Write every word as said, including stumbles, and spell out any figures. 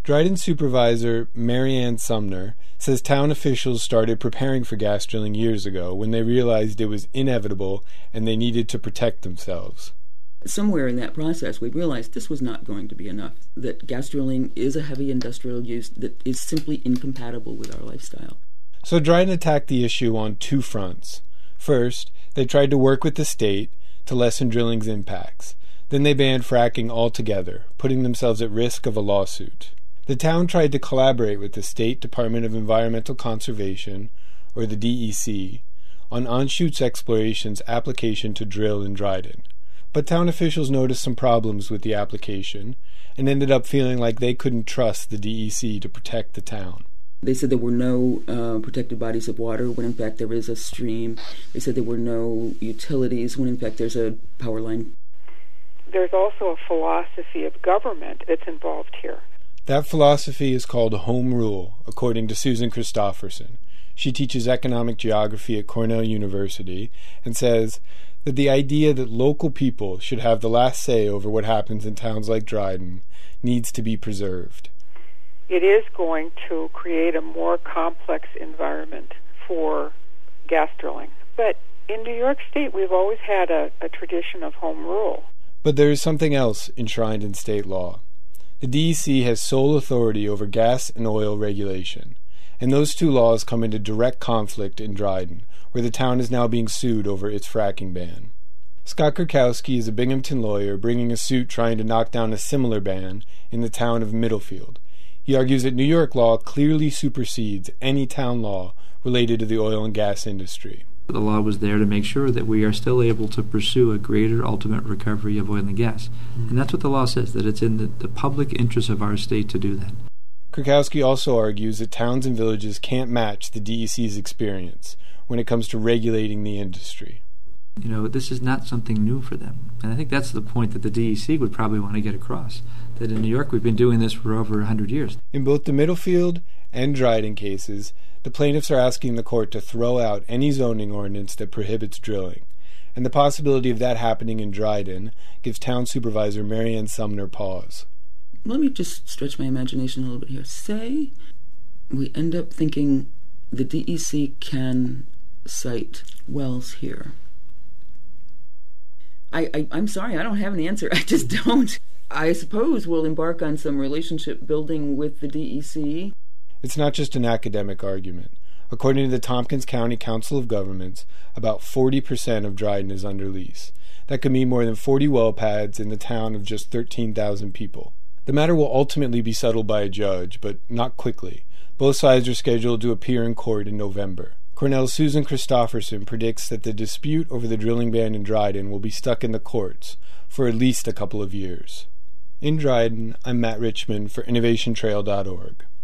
Dryden supervisor Mary Ann Sumner says town officials started preparing for gas drilling years ago when they realized it was inevitable and they needed to protect themselves. Somewhere in that process, we realized this was not going to be enough, that gas drilling is a heavy industrial use that is simply incompatible with our lifestyle. So Dryden attacked the issue on two fronts. First, they tried to work with the state to lessen drilling's impacts. Then they banned fracking altogether, putting themselves at risk of a lawsuit. The town tried to collaborate with the State Department of Environmental Conservation, or the D E C, on Anschutz Exploration's application to drill in Dryden. But town officials noticed some problems with the application and ended up feeling like they couldn't trust the D E C to protect the town. They said there were no uh, protected bodies of water when in fact there is a stream. They said there were no utilities when in fact there's a power line. There's also a philosophy of government that's involved here. That philosophy is called home rule, according to Susan Christofferson. She teaches economic geography at Cornell University and says that the idea that local people should have the last say over what happens in towns like Dryden needs to be preserved. It is going to create a more complex environment for gas drilling. But in New York State, we've always had a, a tradition of home rule. But there is something else enshrined in state law. The D E C has sole authority over gas and oil regulation, and those two laws come into direct conflict in Dryden, where the town is now being sued over its fracking ban. Scott Kurkowski is a Binghamton lawyer bringing a suit trying to knock down a similar ban in the town of Middlefield. He argues that New York law clearly supersedes any town law related to the oil and gas industry. The law was there to make sure that we are still able to pursue a greater ultimate recovery of oil and gas. Mm-hmm. And that's what the law says, that it's in the, the public interest of our state to do that. Kurkowski also argues that towns and villages can't match the D E C's experience when it comes to regulating the industry. You know, this is not something new for them. And I think that's the point that the D E C would probably want to get across, that in New York we've been doing this for over one hundred years. In both the Middlefield and Dryden cases, the plaintiffs are asking the court to throw out any zoning ordinance that prohibits drilling, and the possibility of that happening in Dryden gives town supervisor Mary Ann Sumner pause. Let me just stretch my imagination a little bit here. Say we end up thinking the D E C can cite wells here. I, I, I'm sorry, I don't have an answer. I just don't. I suppose we'll embark on some relationship building with the D E C. It's not just an academic argument. According to the Tompkins County Council of Governments, about forty percent of Dryden is under lease. That could mean more than forty well pads in the town of just thirteen thousand people. The matter will ultimately be settled by a judge, but not quickly. Both sides are scheduled to appear in court in November. Cornell's Susan Christofferson predicts that the dispute over the drilling ban in Dryden will be stuck in the courts for at least a couple of years. In Dryden, I'm Matt Richmond for Innovation Trail dot org.